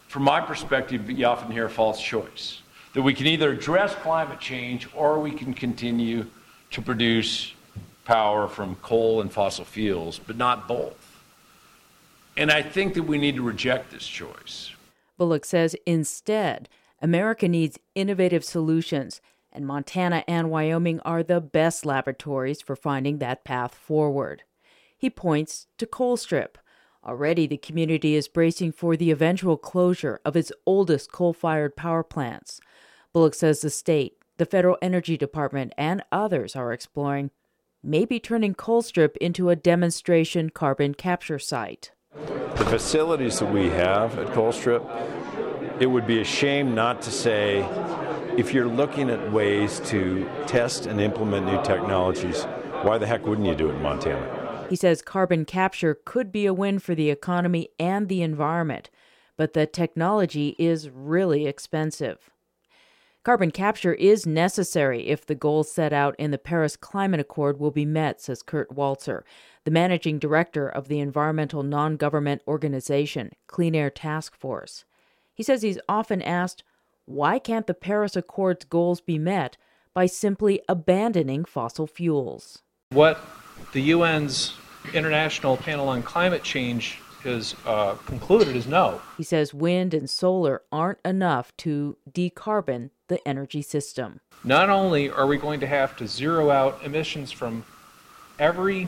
from my perspective, you often hear a false choice. That we can either address climate change or we can continue to produce power from coal and fossil fuels, but not both. And I think that we need to reject this choice. Bullock says instead, America needs innovative solutions, and Montana and Wyoming are the best laboratories for finding that path forward. He points to Colstrip. Already, the community is bracing for the eventual closure of its oldest coal-fired power plants. Bullock says the state, the Federal Energy Department, and others are exploring maybe turning Colstrip into a demonstration carbon capture site. The facilities that we have at Colstrip, it would be a shame not to say, if you're looking at ways to test and implement new technologies, why the heck wouldn't you do it in Montana? He says carbon capture could be a win for the economy and the environment, but the technology is really expensive. Carbon capture is necessary if the goals set out in the Paris Climate Accord will be met, says Kurt Waltzer, the managing director of the environmental non-government organization, Clean Air Task Force. He says he's often asked, why can't the Paris Accord's goals be met by simply abandoning fossil fuels? What the UN's International Panel on Climate Change has concluded is no. He says wind and solar aren't enough to decarbon the energy system. Not only are we going to have to zero out emissions from every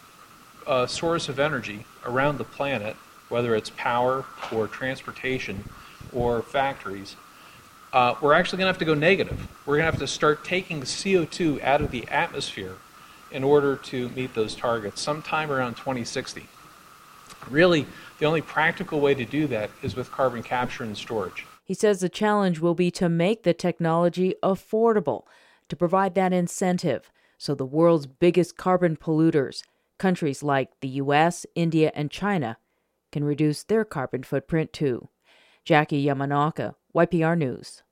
source of energy around the planet, whether it's power or transportation or factories, we're actually going to have to go negative. We're going to have to start taking CO2 out of the atmosphere in order to meet those targets sometime around 2060. Really, the only practical way to do that is with carbon capture and storage. He says the challenge will be to make the technology affordable, to provide that incentive so the world's biggest carbon polluters, countries like the U.S., India, and China, can reduce their carbon footprint too. Jackie Yamanaka, YPR News.